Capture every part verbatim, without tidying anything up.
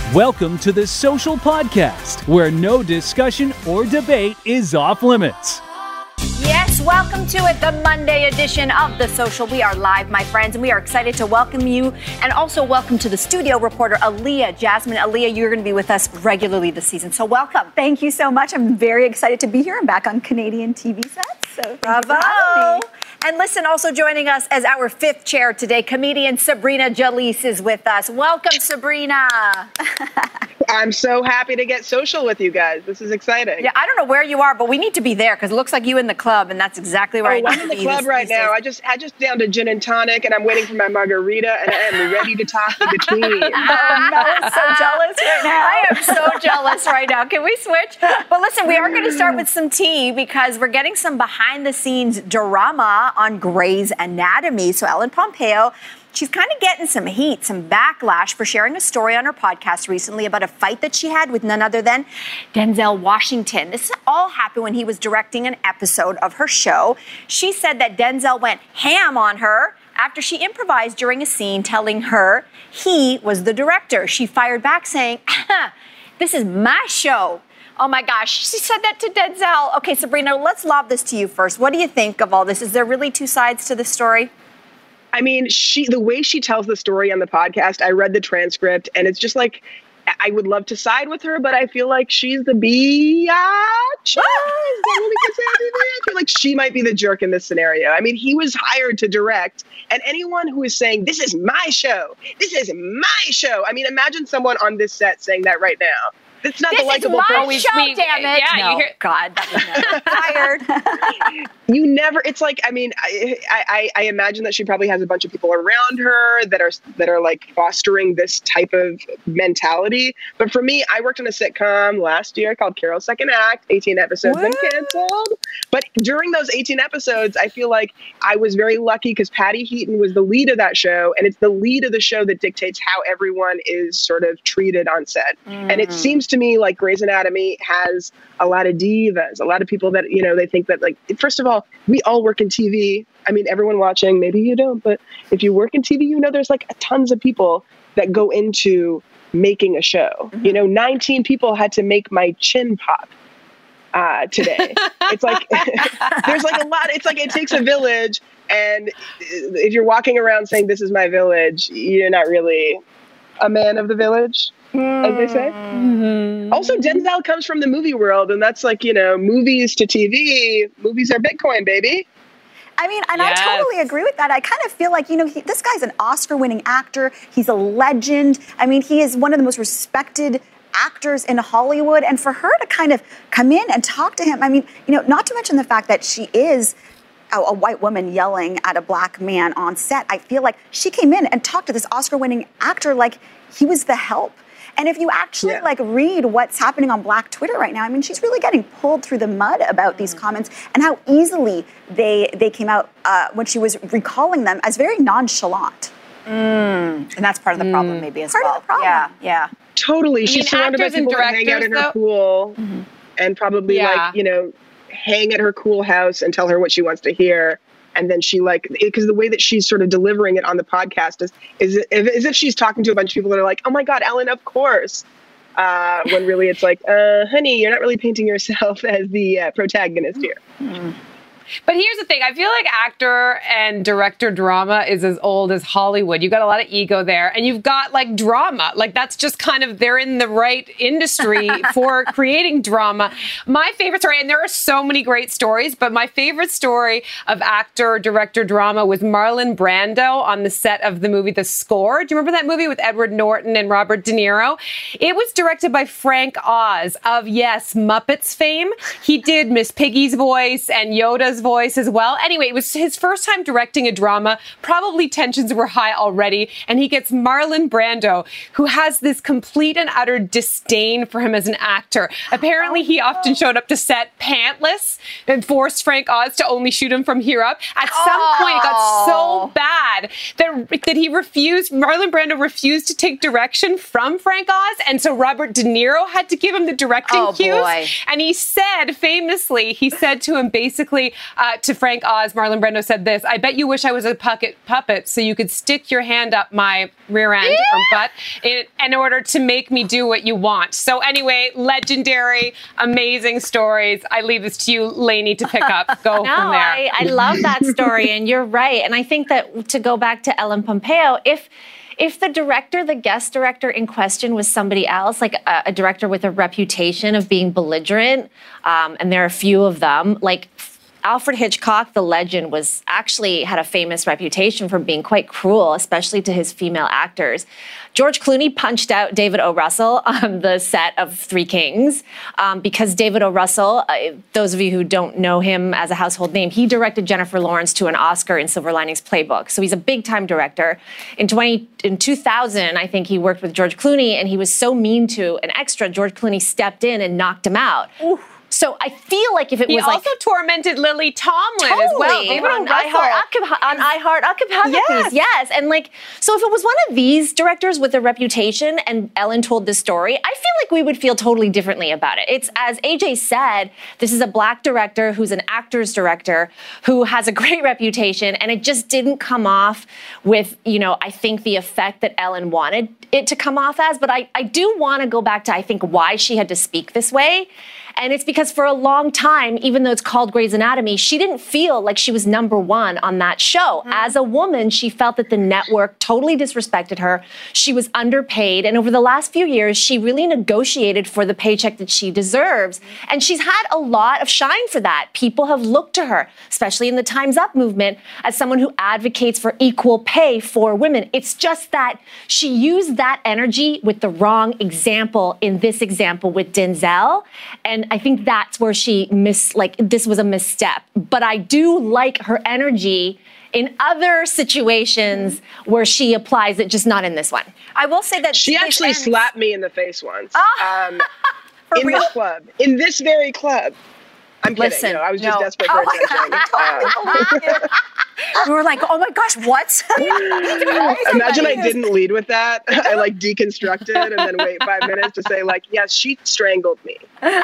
Welcome to the Social Podcast, where no discussion or debate is off limits. Yes, welcome to it, the Monday edition of The Social. We are live, my friends, and we are excited to welcome you, and also welcome to the studio reporter, Aaliyah Jasmine. Aaliyah, you're going to be with us regularly this season, so welcome. Thank you so much. I'm very excited to be here. I'm back on Canadian T V sets, so thank Bravo. you for having me. And listen, also joining us as our fifth chair today, comedian Sabrina Jalise is with us. Welcome, Sabrina. I'm so happy to get social with you guys. This is exciting. Yeah, I don't know where you are, but we need to be there because it looks like you in the club, and that's exactly right. Oh, I'm in the club right now. I just I just down to gin and tonic, and I'm waiting for my margarita, and I am ready to talk in between. Oh, no, I'm so jealous right now. I am so jealous right now. Can we switch? But listen, we are going to start with some tea because we're getting some behind-the-scenes drama on Grey's Anatomy. So Ellen Pompeo, she's kind of getting some heat, some backlash for sharing a story on her podcast recently about a fight that she had with none other than Denzel Washington. This all happened when he was directing an episode of her show. She said that Denzel went ham on her after she improvised during a scene telling her he was the director. She fired back saying, "This is my show." Oh my gosh, she said that to Denzel. Okay, Sabrina, let's lob this to you first. What do you think of all this? Is there really two sides to this story? I mean, she the way she tells the story on the podcast, I read the transcript, and it's just like, I would love to side with her, but I feel like she's the biatch. Is that what we can say? I feel like she might be the jerk in this scenario. I mean, he was hired to direct, and anyone who is saying, this is my show, this is my show. I mean, imagine someone on this set saying that right now. It's not this the likable person. This is my show, damn it. Yeah, no, you hear- God, that was never fired. You never, it's like, I mean, I, I, I imagine that she probably has a bunch of people around her that are, that are like fostering this type of mentality. But for me, I worked on a sitcom last year called Carol's Second Act, eighteen episodes, then canceled. But during those eighteen episodes, I feel like I was very lucky because Patty Heaton was the lead of that show. And it's the lead of the show that dictates how everyone is sort of treated on set. Mm. And it seems to me like Grey's Anatomy has a lot of divas, a lot of people that, you know, they think that, like, first of all, we all work in T V. I mean, everyone watching, maybe you don't, but if you work in T V, you know, there's like tons of people that go into making a show. Mm-hmm. You know, nineteen people had to make my chin pop uh, today. It's like, there's like a lot, it's like it takes a village. And if you're walking around saying, this is my village, you're not really a man of the village, as they say. Mm-hmm. Also, Denzel comes from the movie world, and that's like, you know, movies to T V. Movies are Bitcoin, baby. I mean, and Yes. I totally agree with that. I kind of feel like, you know, he, this guy's an Oscar-winning actor. He's a legend. I mean, he is one of the most respected actors in Hollywood. And for her to kind of come in and talk to him, I mean, you know, not to mention the fact that she is a, a white woman yelling at a black man on set. I feel like she came in and talked to this Oscar-winning actor like he was the help. And if you actually yeah. like read what's happening on Black Twitter right now, I mean, she's really getting pulled through the mud about these comments and how easily they they came out uh, when she was recalling them as very nonchalant. Mm. And that's part of the problem, Mm. maybe as Part well. of the problem. Yeah, yeah. Totally. I She's mean, surrounded by actors and people that hang out in her directors, though- pool Mhm. and probably Yeah. like, you know, hang at her cool house and tell her what she wants to hear. And then she like, because the way that she's sort of delivering it on the podcast is, is as if she's talking to a bunch of people that are like, oh my God, Ellen, of course. Uh, when really it's like, uh, honey, you're not really painting yourself as the uh, protagonist here. Mm. But here's the thing. I feel like actor and director drama is as old as Hollywood. You've got a lot of ego there. And you've got like drama. Like that's just kind of, they're in the right industry for creating drama. My favorite story, and there are so many great stories, but my favorite story of actor, director drama was Marlon Brando on the set of the movie The Score. Do you remember that movie with Edward Norton and Robert De Niro? It was directed by Frank Oz of, yes, Muppets fame. He did Miss Piggy's voice and Yoda's voice as well. Anyway, it was his first time directing a drama. Probably tensions were high already. And he gets Marlon Brando, who has this complete and utter disdain for him as an actor. Apparently, he often showed up to set pantless and forced Frank Oz to only shoot him from here up. At some Oh. point, it got so bad that, that he refused, Marlon Brando refused to take direction from Frank Oz. And so Robert De Niro had to give him the directing Oh, cues. boy. And he said, famously, he said to him, basically, Uh, to Frank Oz, Marlon Brando said this: "I bet you wish I was a puppet, puppet so you could stick your hand up my rear end yeah. or butt in, in order to make me do what you want." So anyway, legendary, amazing stories. I leave this to you, Lainey, to pick up. Go no, from there. I, I love that story, and you're right. And I think that to go back to Ellen Pompeo, if if the director, the guest director in question was somebody else, like a, a director with a reputation of being belligerent, um, and there are a few of them, like Alfred Hitchcock, the legend, was actually had a famous reputation for being quite cruel, especially to his female actors. George Clooney punched out David O. Russell on the set of Three Kings um, because David O. Russell, uh, those of you who don't know him as a household name, he directed Jennifer Lawrence to an Oscar in Silver Linings Playbook. So he's a big-time director. In twenty in two thousand, I think he worked with George Clooney, and he was so mean to an extra, George Clooney stepped in and knocked him out. Ooh. So I feel like if it he was like... He also tormented Lily Tomlin totally, as well. David on iHeart, on iHeart, Occupies. Yes. yes. And like, so if it was one of these directors with a reputation and Ellen told this story, I feel like we would feel totally differently about it. It's, as A J said, this is a black director who's an actor's director who has a great reputation, and it just didn't come off with, you know, I think the effect that Ellen wanted it to come off as. But I, I do want to go back to, I think, why she had to speak this way. And it's because for a long time, even though it's called Grey's Anatomy, she didn't feel like she was number one on that show. Mm. As a woman, she felt that the network totally disrespected her. She was underpaid. And over the last few years, she really negotiated for the paycheck that she deserves. And she's had a lot of shine for that. People have looked to her, especially in the Time's Up movement, as someone who advocates for equal pay for women. It's just that she used that energy with the wrong example in this example with Denzel. And I think that's where she miss, like, this was a misstep. But I do like her energy in other situations where she applies it, just not in this one. I will say that she actually ends... slapped me in the face once. Oh. Um, in real? this club, in this very club. I'm kidding. Listen, no, I was just no. desperate for oh attention. Uh, we were like, oh my gosh, what? Imagine I didn't lead with that. I like deconstructed and then wait five minutes to say like, yes, she strangled me.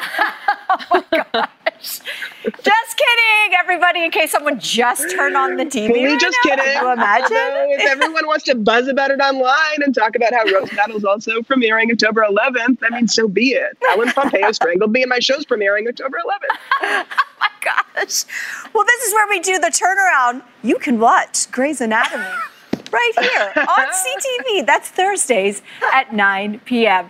Oh my gosh. Just kidding, everybody, in case someone just turned on the T V. Fully right just now. kidding. Can you imagine? No, if everyone wants to buzz about it online and talk about how Rose Battle is also premiering October eleventh, I mean, so be it. Ellen Pompeo strangled me and my show's premiering October eleventh. Oh my gosh. Well, this is where we do the turnaround. You can watch Grey's Anatomy right here on C T V. That's Thursdays at nine p.m.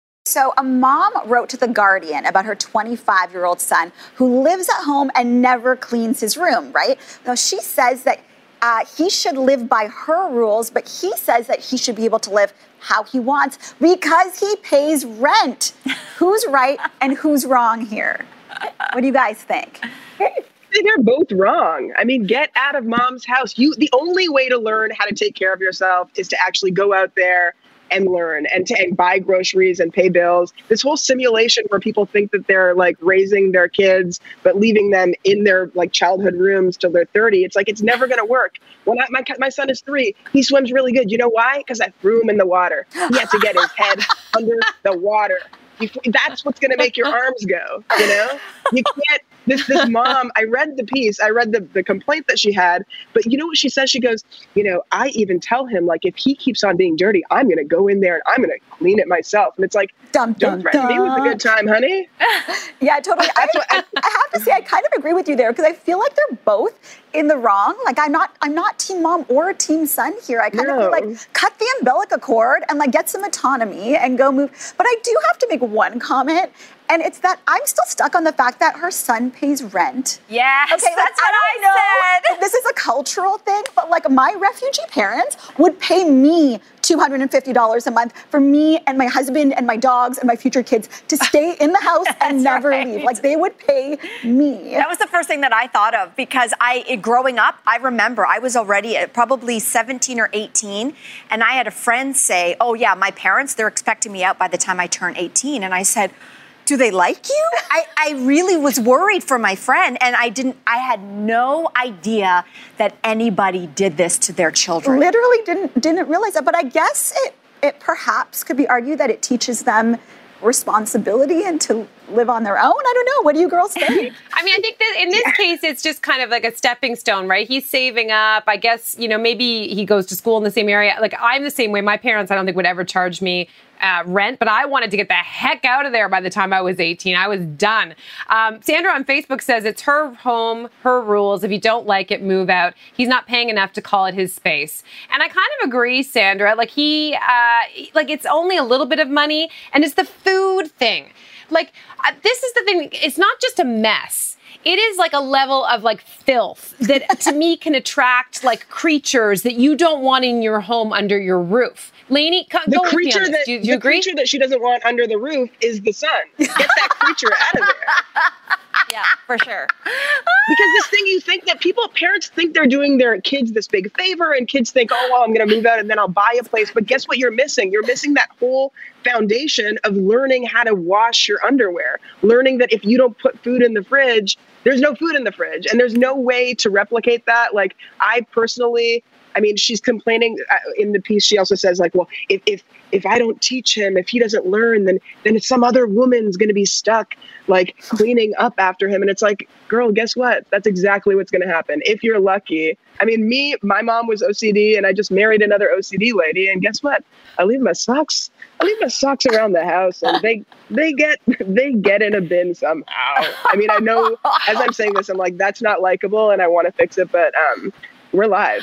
So a mom wrote to The Guardian about her twenty-five-year-old son who lives at home and never cleans his room, right? Now, she says that uh, he should live by her rules, but he says that he should be able to live how he wants because he pays rent. Who's right and who's wrong here? What do you guys think? They're both wrong. I mean, get out of mom's house. You, the only way to learn how to take care of yourself is to actually go out there and learn and to and buy groceries and pay bills. This whole simulation where people think that they're like raising their kids, but leaving them in their like childhood rooms till they're thirty. It's like, it's never going to work. When I, my, my son is three, he swims really good. You know why? Because I threw him in the water. He had to get his head under the water. You, that's what's going to make your arms go. You know, you can't. This this mom, I read the piece, I read the, the complaint that she had, but you know what she says? She goes, you know, I even tell him, like, if he keeps on being dirty, I'm going to go in there and I'm going to clean it myself. And it's like, dum, don't dum, threaten dum. me with a good time, honey. Yeah, totally. I, what I, I have to say, I kind of agree with you there because I feel like they're both in the wrong. Like, I'm not I'm not team mom or team son here. I kind no. of feel like cut the umbilical cord and like get some autonomy and go move. But I do have to make one comment. And it's that I'm still stuck on the fact that her son pays rent. Yes, okay, that's like, what I, I know said. if this is a cultural thing, but like my refugee parents would pay me two hundred fifty dollars a month for me and my husband and my dogs and my future kids to stay in the house and never right. leave. Like they would pay me. That was the first thing that I thought of because I, it, growing up, I remember I was already at probably seventeen or eighteen, and I had a friend say, "Oh yeah, my parents, they're expecting me out by the time I turn eighteen," and I said, do they like you? I, I really was worried for my friend, and I didn't. I had no idea that anybody did this to their children. Literally didn't didn't realize that. But I guess it it perhaps could be argued that it teaches them responsibility and to live on their own? I don't know. What do you girls think? I mean, I think that in this yeah. case, it's just kind of like a stepping stone, right? He's saving up. I guess, you know, maybe he goes to school in the same area. Like, I'm the same way. My parents, I don't think, would ever charge me Uh, rent, but I wanted to get the heck out of there by the time I was eighteen. I was done. Um, Sandra on Facebook says it's her home, her rules. If you don't like it, move out. He's not paying enough to call it his space. And I kind of agree, Sandra. Like he, uh, like it's only a little bit of money, and it's the food thing. Like uh, this is the thing. It's not just a mess. It is like a level of like filth that to me can attract like creatures that you don't want in your home under your roof. Lainey, go the with creature me on this. that Do you, do the you agree? creature that she doesn't want under the roof is the sun. Get that creature out of there. Yeah, for sure. Because this thing, you think that people, parents think they're doing their kids this big favor, and kids think, oh, well, I'm going to move out and then I'll buy a place. But guess what you're missing? You're missing that whole foundation of learning how to wash your underwear, learning that if you don't put food in the fridge, there's no food in the fridge, and there's no way to replicate that. Like, I personally, I mean, she's complaining in the piece. She also says, like, well, if if if I don't teach him, if he doesn't learn, then then some other woman's going to be stuck, like, cleaning up after him. And it's like, girl, guess what? That's exactly what's going to happen if you're lucky. I mean, me, my mom was O C D, and I just married another O C D lady. And guess what? I leave my socks. I leave my socks around the house, and they they get they get in a bin somehow. I mean, I know as I'm saying this, I'm like, that's not likable, and I want to fix it, but um. We're live.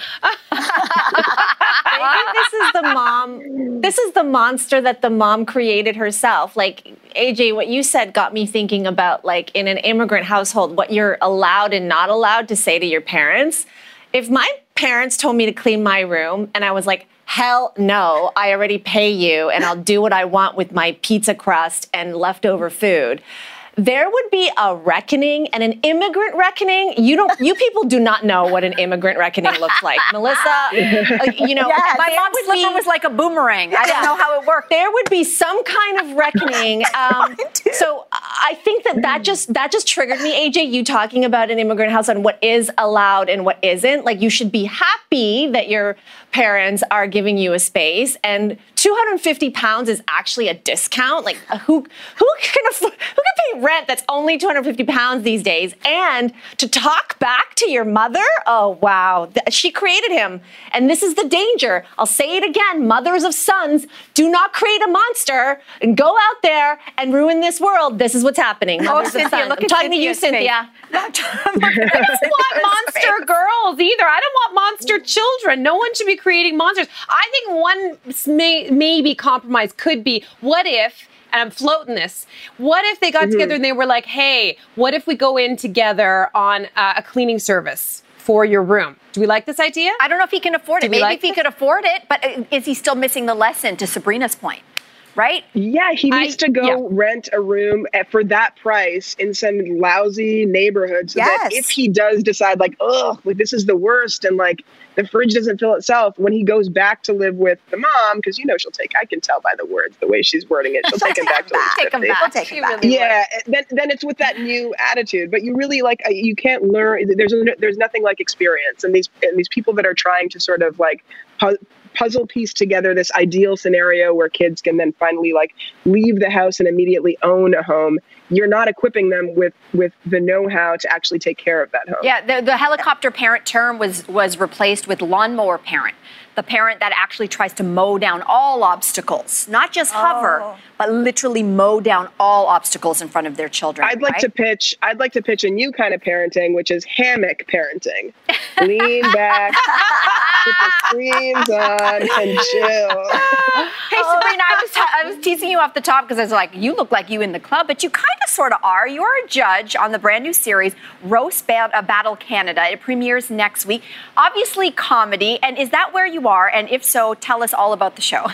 I think this is the mom. This is the monster that the mom created herself. Like, A J, what you said got me thinking about, like, in an immigrant household, what you're allowed and not allowed to say to your parents. If my parents told me to clean my room and I was like, hell no, I already pay you and I'll do what I want with my pizza crust and leftover food, there would be a reckoning, and an immigrant reckoning. You don't. You people do not know what an immigrant reckoning looks like, Melissa. Uh, you know, yes, my mom's slipper be, was like a boomerang. I didn't know how it worked. There would be some kind of reckoning. Um, so I think that that just that just triggered me, A J. You talking about an immigrant house and what is allowed and what isn't. Like, you should be happy that your parents are giving you a space, and two hundred fifty pounds is actually a discount. Like, who who can afford, who can pay rent that's only two hundred fifty pounds these days? And to talk back to your mother, oh wow, she created him, and this is the danger. I'll say it again: mothers of sons, do not create a monster and go out there and ruin this world. This is what's happening. Mothers oh, of Cynthia, sons. look I'm at talking Cynthia's to you, Cynthia. I don't want monster girls either. I don't want monster children. No one should be creating monsters. I think one may, maybe compromise could be, what if, and I'm floating this, what if they got mm-hmm. together and they were like, hey, what if we go in together on uh, a cleaning service for your room? Do we like this idea? I don't know if he can afford it. Do we Maybe like if he this? could afford it, but is he still missing the lesson, to Sabrina's point? Right? Yeah, he needs I, to go yeah. rent a room at, for that price in some lousy neighborhood, so yes. that if he does decide, like, oh, like, this is the worst, and like the fridge doesn't fill itself, when he goes back to live with the mom, because you know she'll take, I can tell by the words, the way she's wording it, she'll take him back to take him back. Take him back. Yeah, then then it's with that new attitude. But you really, like, you can't learn. There's there's nothing like experience, and these and these people that are trying to sort of like pu- puzzle piece together this ideal scenario where kids can then finally like leave the house and immediately own a home. You're not equipping them with with the know-how to actually take care of that home. Yeah, the, the helicopter parent term was was replaced with lawnmower parent. The parent that actually tries to mow down all obstacles, not just hover, oh. but literally mow down all obstacles in front of their children. I'd like right? to pitch. I'd like to pitch a new kind of parenting, which is hammock parenting. Lean back, put the screens on, and chill. Hey, Sabrina, I was I was teasing you off the top because I was like, you look like you in the club, but you kind of sort of are. You are a judge on the brand new series Roast ba- uh, Battle Canada. It premieres next week. Obviously, comedy, and is that where you are? And if so, tell us all about the show.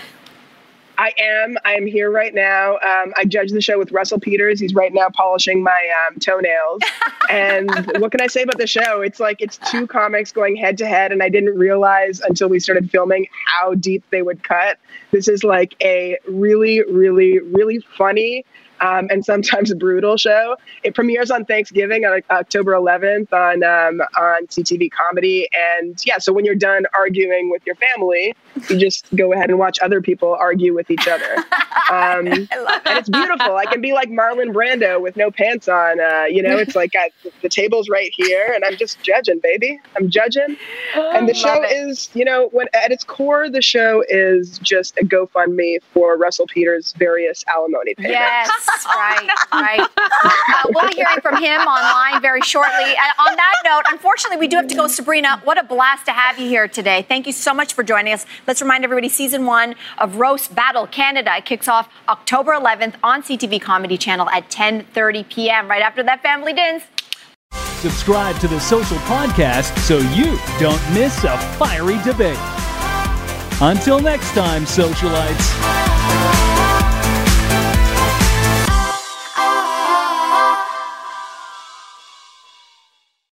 I am. I am here right now. Um, I judge the show with Russell Peters. He's right now polishing my um, toenails. And what can I say about the show? It's like it's two comics going head to head, and I didn't realize until we started filming how deep they would cut. This is like a really, really, really funny um, and sometimes a brutal show. It premieres on Thanksgiving on October eleventh on um, on C T V Comedy. And yeah, so when you're done arguing with your family, you just go ahead and watch other people argue with each other. Um, and it's beautiful. I can be like Marlon Brando with no pants on. Uh, you know, it's like uh, the table's right here, and I'm just judging, baby. I'm judging. And the show is, you know, when at its core, the show is just a GoFundMe for Russell Peters' various alimony payments. Yes, right, right. Uh, we'll be hearing from him online very shortly. And on that note, unfortunately, we do have to go. Sabrina, what a blast to have you here today. Thank you so much for joining us. Let's remind everybody, season one of Roast Battle Canada kicks off October eleventh on C T V Comedy Channel at ten thirty p.m. right after that family dins. Subscribe to the Social Podcast so you don't miss a fiery debate. Until next time, socialites.